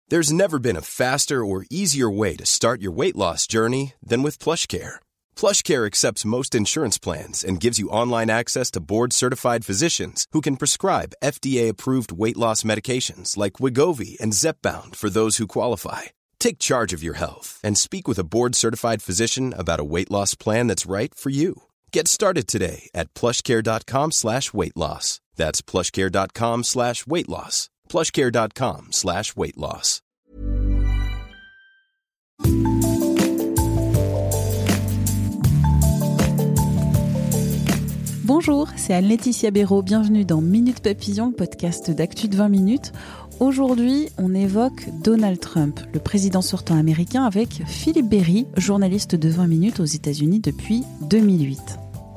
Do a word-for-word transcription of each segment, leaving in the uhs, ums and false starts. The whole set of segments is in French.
There's never been a faster or easier way to start your weight loss journey than with PlushCare. PlushCare accepts most insurance plans and gives you online access to board-certified physicians who can prescribe F D A-approved weight loss medications like Wegovy and Zepbound for those who qualify. Take charge of your health and speak with a board-certified physician about a weight loss plan that's right for you. Get started today at plushcare.com slash weight loss. That's plushcare.com slash weight loss. plushcare.com slash weight loss. Bonjour, c'est Anne-Laetitia Béraud. Bienvenue dans Minute Papillon, le podcast d'actu de vingt minutes. Aujourd'hui, on évoque Donald Trump, le président sortant américain, avec Philippe Berry, journaliste de vingt minutes aux États-Unis depuis deux mille huit.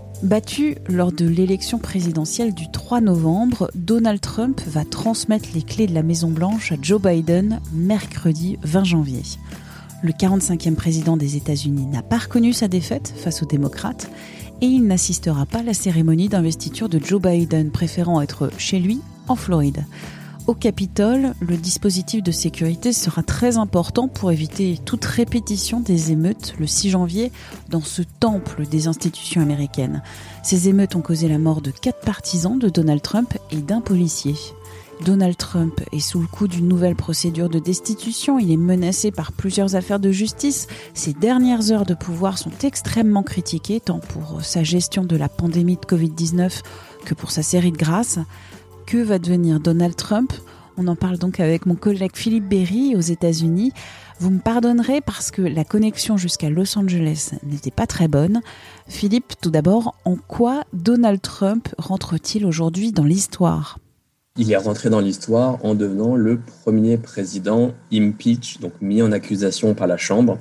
Battu lors de l'élection présidentielle du trois novembre, Donald Trump va transmettre les clés de la Maison-Blanche à Joe Biden mercredi vingt janvier. Le quarante-cinquième président des États-Unis n'a pas reconnu sa défaite face aux démocrates et il n'assistera pas à la cérémonie d'investiture de Joe Biden, préférant être chez lui en Floride. Au Capitole, le dispositif de sécurité sera très important pour éviter toute répétition des émeutes le six janvier dans ce temple des institutions américaines. Ces émeutes ont causé la mort de quatre partisans de Donald Trump et d'un policier. Donald Trump est sous le coup d'une nouvelle procédure de destitution. Il est menacé par plusieurs affaires de justice. Ses dernières heures de pouvoir sont extrêmement critiquées, tant pour sa gestion de la pandémie de covid dix-neuf que pour sa série de grâces. Que va devenir Donald Trump ? On en parle donc avec mon collègue Philippe Berry aux États-Unis. Vous me pardonnerez parce que la connexion jusqu'à Los Angeles n'était pas très bonne. Philippe, tout d'abord, en quoi Donald Trump rentre-t-il aujourd'hui dans l'histoire ? Il est rentré dans l'histoire en devenant le premier président impeach, donc mis en accusation par la Chambre.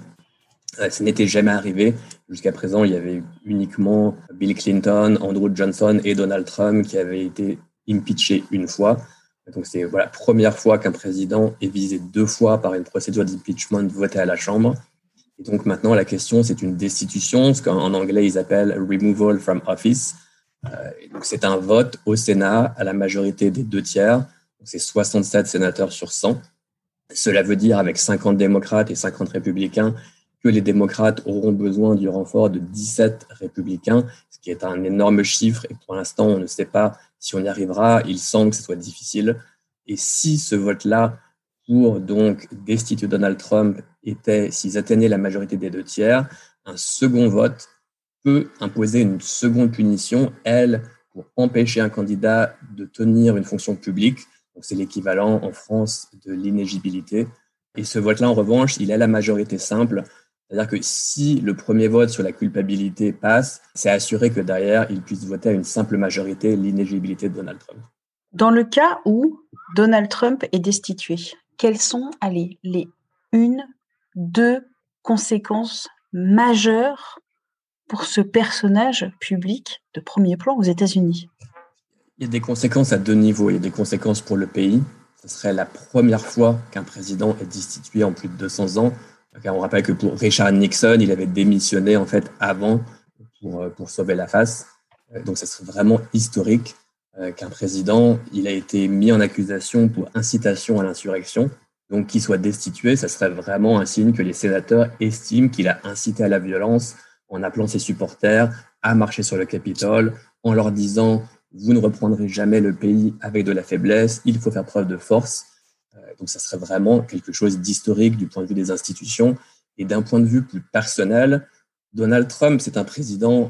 Ça n'était jamais arrivé. Jusqu'à présent, il y avait uniquement Bill Clinton, Andrew Johnson et Donald Trump qui avaient été impeachés une fois. Donc c'est voilà, la première fois qu'un président est visé deux fois par une procédure d'impeachment votée à la Chambre. Et donc maintenant, la question, c'est une destitution, ce qu'en anglais, ils appellent « removal from office ». Euh, donc c'est un vote au Sénat à la majorité des deux tiers. Donc c'est soixante-sept sénateurs sur cent. Cela veut dire, avec cinquante démocrates et cinquante républicains, que les démocrates auront besoin du renfort de dix-sept républicains, ce qui est un énorme chiffre. Et pour l'instant, on ne sait pas si on y arrivera. Il semble que ce soit difficile. Et si ce vote-là, pour donc destituer Donald Trump, était, s'ils atteignaient la majorité des deux tiers, un second vote peut imposer une seconde punition, elle, pour empêcher un candidat de tenir une fonction publique. Donc c'est l'équivalent en France de l'inéligibilité. Et ce vote-là, en revanche, il a la majorité simple. C'est-à-dire que si le premier vote sur la culpabilité passe, c'est assuré que derrière, il puisse voter à une simple majorité l'inéligibilité de Donald Trump. Dans le cas où Donald Trump est destitué, quelles sont, allez, les une, deux conséquences majeures pour ce personnage public de premier plan aux États-Unis ? Il y a des conséquences à deux niveaux. Il y a des conséquences pour le pays. Ce serait la première fois qu'un président est destitué en plus de deux cents ans. On rappelle que pour Richard Nixon, il avait démissionné en fait avant pour, pour sauver la face. Donc, ça serait vraiment historique qu'un président, il a été mis en accusation pour incitation à l'insurrection. Donc, qu'il soit destitué, ça serait vraiment un signe que les sénateurs estiment qu'il a incité à la violence en appelant ses supporters à marcher sur le Capitole, en leur disant « vous ne reprendrez jamais le pays avec de la faiblesse, il faut faire preuve de force ». Donc, ça serait vraiment quelque chose d'historique du point de vue des institutions. Et d'un point de vue plus personnel, Donald Trump, c'est un président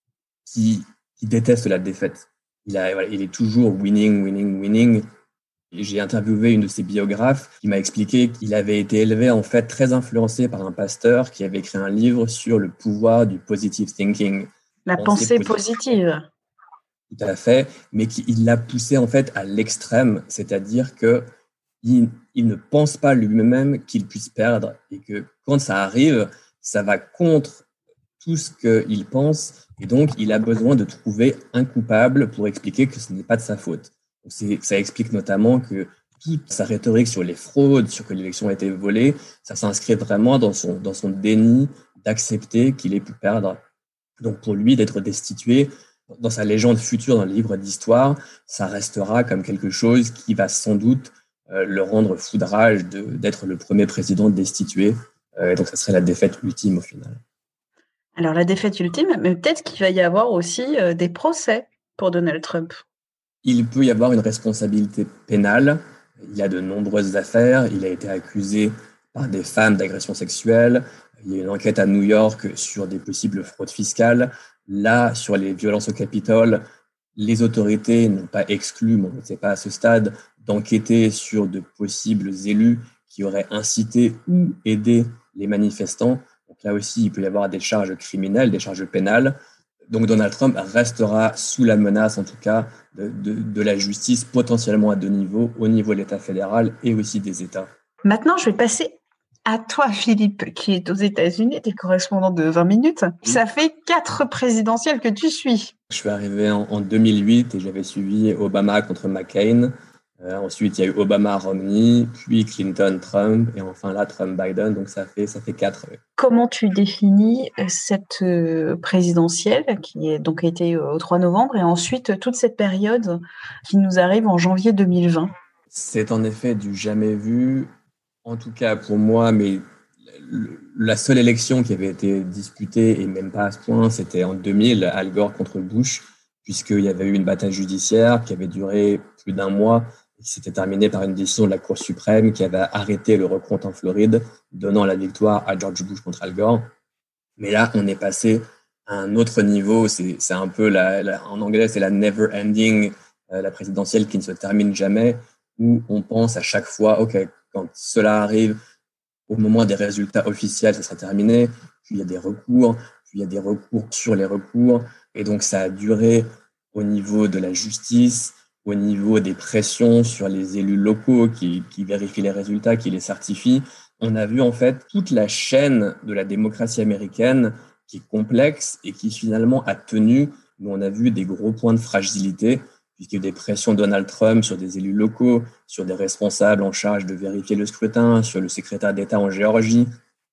qui, qui déteste la défaite. Il, a, voilà, il est toujours winning, winning, winning. Et j'ai interviewé une de ses biographes qui m'a expliqué qu'il avait été élevé, en fait, très influencé par un pasteur qui avait écrit un livre sur le pouvoir du positive thinking. La pensée, pensée positive. Tout à fait, mais qu'il l'a poussé, en fait, à l'extrême, c'est-à-dire que Il, il ne pense pas lui-même qu'il puisse perdre et que quand ça arrive, ça va contre tout ce qu'il pense et donc il a besoin de trouver un coupable pour expliquer que ce n'est pas de sa faute. Donc c'est, ça explique notamment que toute sa rhétorique sur les fraudes, sur que l'élection a été volée, ça s'inscrit vraiment dans son, dans son déni d'accepter qu'il ait pu perdre. Donc pour lui, d'être destitué, dans sa légende future, dans le livre d'histoire, ça restera comme quelque chose qui va sans doute euh, le rendre fou de rage de, d'être le premier président destitué. Euh, et donc, ça serait la défaite ultime au final. Alors, la défaite ultime, mais peut-être qu'il va y avoir aussi euh, des procès pour Donald Trump. Il peut y avoir une responsabilité pénale. Il y a de nombreuses affaires. Il a été accusé par des femmes d'agression sexuelle. Il y a une enquête à New York sur des possibles fraudes fiscales. Là, sur les violences au Capitole, les autorités n'ont pas exclu, mais on ne sait pas à ce stade, d'enquêter sur de possibles élus qui auraient incité ou aidé les manifestants. Donc là aussi, il peut y avoir des charges criminelles, des charges pénales. Donc Donald Trump restera sous la menace, en tout cas, de, de, de la justice, potentiellement à deux niveaux, au niveau de l'État fédéral et aussi des États. Maintenant, je vais passer à toi, Philippe, qui est aux États-Unis, tu es correspondant de vingt minutes. Oui. Ça fait quatre présidentielles que tu suis. Je suis arrivé en, en deux mille huit et j'avais suivi Obama contre McCain. Euh, ensuite, il y a eu Obama-Romney, puis Clinton-Trump, et enfin là, Trump-Biden. Donc, ça fait, ça fait quatre. Oui. Comment tu définis cette présidentielle qui est donc été au trois novembre et ensuite toute cette période qui nous arrive en janvier deux mille vingt? C'est en effet du jamais vu, en tout cas pour moi, mais la seule élection qui avait été disputée, et même pas à ce point, c'était en deux mille, Al Gore contre Bush, puisqu'il y avait eu une bataille judiciaire qui avait duré plus d'un mois et qui s'était terminée par une décision de la Cour suprême qui avait arrêté le recompte en Floride, donnant la victoire à George Bush contre Al Gore. Mais là, on est passé à un autre niveau. C'est, c'est un peu, la, la, en anglais, c'est la never ending, euh, la présidentielle qui ne se termine jamais, où on pense à chaque fois, OK, quand cela arrive, au moment des résultats officiels, ça sera terminé. Puis il y a des recours, puis il y a des recours sur les recours. Et donc, ça a duré au niveau de la justice, au niveau des pressions sur les élus locaux qui, qui vérifient les résultats, qui les certifient. On a vu en fait toute la chaîne de la démocratie américaine qui est complexe et qui finalement a tenu, mais on a vu des gros points de fragilité, puisqu'il y a eu des pressions de Donald Trump sur des élus locaux, sur des responsables en charge de vérifier le scrutin, sur le secrétaire d'État en Géorgie.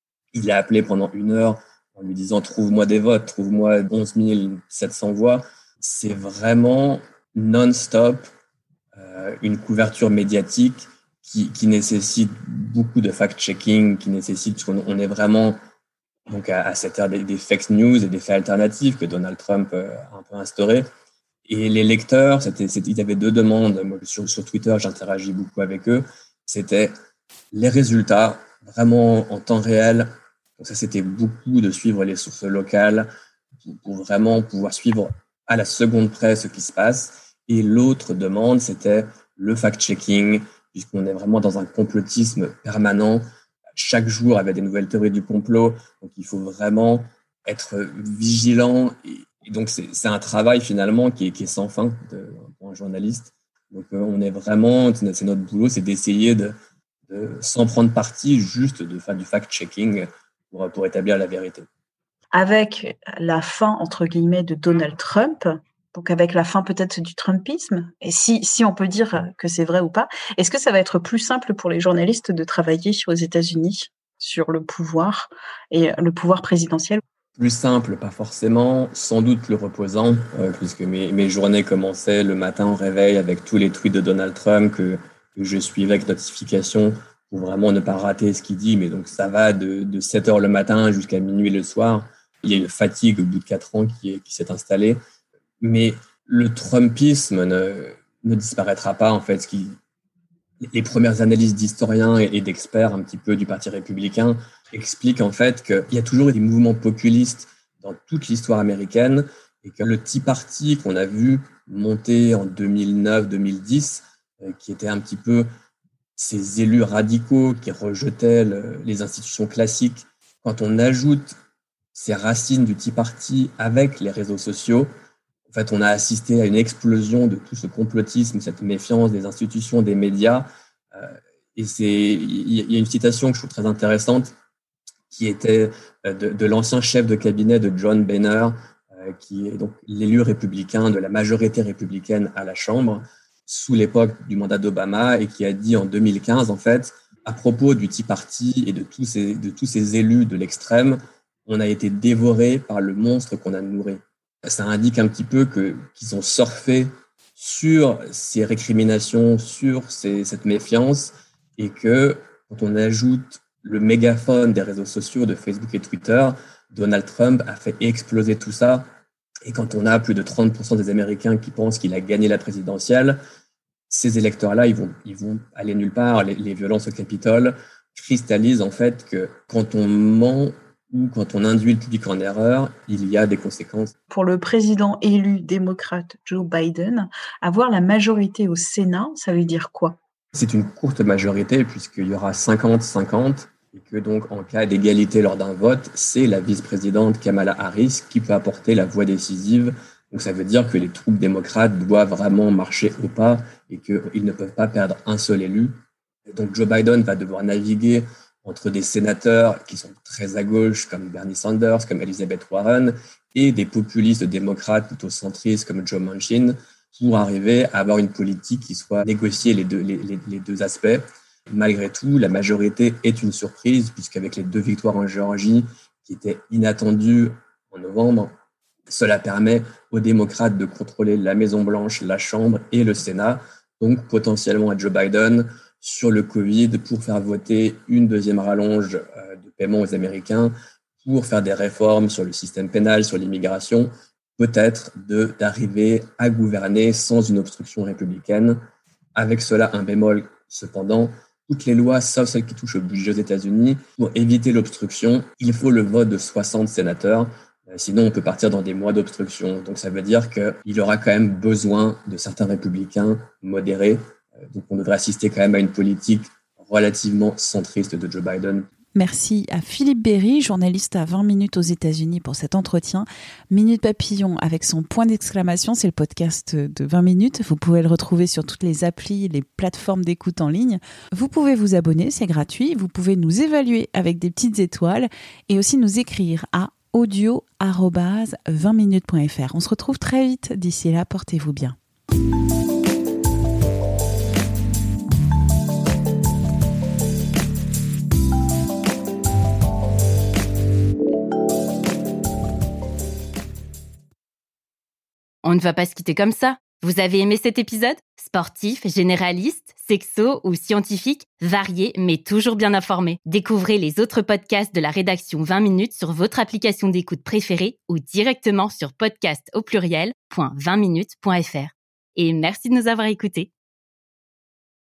Il a appelé pendant une heure en lui disant « Trouve-moi des votes, trouve-moi onze mille sept cents voix ». C'est vraiment non-stop, euh, une couverture médiatique qui, qui nécessite beaucoup de fact-checking, qui nécessite qu'on on est vraiment donc à, à cette ère des, des fake news et des faits alternatifs que Donald Trump euh, a un peu instauré. Et les lecteurs, c'était, c'était, ils avaient deux demandes. Moi, sur, sur Twitter, j'interagis beaucoup avec eux. C'était les résultats, vraiment en temps réel. Donc ça, c'était beaucoup de suivre les sources locales pour, pour vraiment pouvoir suivre à la seconde près ce qui se passe. Et l'autre demande, c'était le fact-checking, puisqu'on est vraiment dans un complotisme permanent. Chaque jour, avec des nouvelles théories du complot. Donc, il faut vraiment être vigilant. Et, et donc, c'est, c'est un travail, finalement, qui est, qui est sans fin de, pour un journaliste. Donc, euh, on est vraiment, c'est notre boulot, c'est d'essayer de, de sans prendre parti, juste de faire du fact-checking pour, pour établir la vérité. Avec la fin, entre guillemets, de Donald Trump, donc avec la fin peut-être du Trumpisme, et si, si on peut dire que c'est vrai ou pas, est-ce que ça va être plus simple pour les journalistes de travailler aux États-Unis sur le pouvoir et le pouvoir présidentiel? Plus simple, pas forcément, sans doute plus reposant, euh, puisque mes, mes journées commençaient le matin au réveil avec tous les tweets de Donald Trump que, que je suivais avec notification pour vraiment ne pas rater ce qu'il dit. Mais donc ça va de, de sept heures le matin jusqu'à minuit le soir. Il y a une fatigue au bout de quatre ans qui, est, qui s'est installée. Mais le Trumpisme ne, ne disparaîtra pas, en fait. Ce qui, les premières analyses d'historiens et, et d'experts un petit peu du Parti républicain expliquent en fait qu'il y a toujours eu des mouvements populistes dans toute l'histoire américaine et que le Tea Party qu'on a vu monter en deux mille neuf deux mille dix, euh, qui était un petit peu ces élus radicaux qui rejetaient le, les institutions classiques, quand on ajoute ces racines du Tea Party avec les réseaux sociaux, en fait, on a assisté à une explosion de tout ce complotisme, cette méfiance des institutions, des médias. Euh, et c'est, il y a une citation que je trouve très intéressante qui était de, de l'ancien chef de cabinet de John Boehner, euh, qui est donc l'élu républicain de la majorité républicaine à la Chambre sous l'époque du mandat d'Obama et qui a dit en deux mille quinze, en fait, à propos du Tea Party et de tous ces, de tous ces élus de l'extrême, on a été dévoré par le monstre qu'on a nourri. Ça indique un petit peu que, qu'ils ont surfé sur ces récriminations, sur ces, cette méfiance, et que quand on ajoute le mégaphone des réseaux sociaux, de Facebook et Twitter, Donald Trump a fait exploser tout ça. Et quand on a plus de trente pour cent des Américains qui pensent qu'il a gagné la présidentielle, ces électeurs-là, ils vont, ils vont aller nulle part. Les, les violences au Capitole cristallisent en fait que quand on ment ou quand on induit le public en erreur, il y a des conséquences. Pour le président élu démocrate Joe Biden, avoir la majorité au Sénat, ça veut dire quoi ? C'est une courte majorité puisqu'il y aura cinquante cinquante et que donc en cas d'égalité lors d'un vote, c'est la vice-présidente Kamala Harris qui peut apporter la voix décisive. Donc ça veut dire que les troupes démocrates doivent vraiment marcher au pas et qu'ils ne peuvent pas perdre un seul élu. Et donc Joe Biden va devoir naviguer entre des sénateurs qui sont très à gauche comme Bernie Sanders, comme Elizabeth Warren, et des populistes démocrates plutôt centristes comme Joe Manchin, pour arriver à avoir une politique qui soit négociée les deux, les, les, les deux aspects. Malgré tout, la majorité est une surprise, puisqu'avec les deux victoires en Géorgie, qui étaient inattendues en novembre, cela permet aux démocrates de contrôler la Maison-Blanche, la Chambre et le Sénat, donc potentiellement à Joe Biden sur le Covid pour faire voter une deuxième rallonge de paiement aux Américains, pour faire des réformes sur le système pénal, sur l'immigration, peut-être de, d'arriver à gouverner sans une obstruction républicaine. Avec cela, un bémol, cependant, toutes les lois, sauf celles qui touchent au budget aux États-Unis, pour éviter l'obstruction, il faut le vote de soixante sénateurs. Sinon, on peut partir dans des mois d'obstruction. Donc, ça veut dire qu'il aura quand même besoin de certains républicains modérés. Donc, on devrait assister quand même à une politique relativement centriste de Joe Biden. Merci à Philippe Berry, journaliste à vingt minutes aux États-Unis pour cet entretien. Minute Papillon avec son point d'exclamation, c'est le podcast de vingt minutes. Vous pouvez le retrouver sur toutes les applis, les plateformes d'écoute en ligne. Vous pouvez vous abonner, c'est gratuit. Vous pouvez nous évaluer avec des petites étoiles et aussi nous écrire à audio arobase vingt minutes point f r. On se retrouve très vite. D'ici là, portez-vous bien. On ne va pas se quitter comme ça. Vous avez aimé cet épisode ? Sportif, généraliste, sexo ou scientifique, varié mais toujours bien informé. Découvrez les autres podcasts de la rédaction vingt minutes sur votre application d'écoute préférée ou directement sur podcast au pluriel point vingt minutes point f r. Et merci de nous avoir écoutés.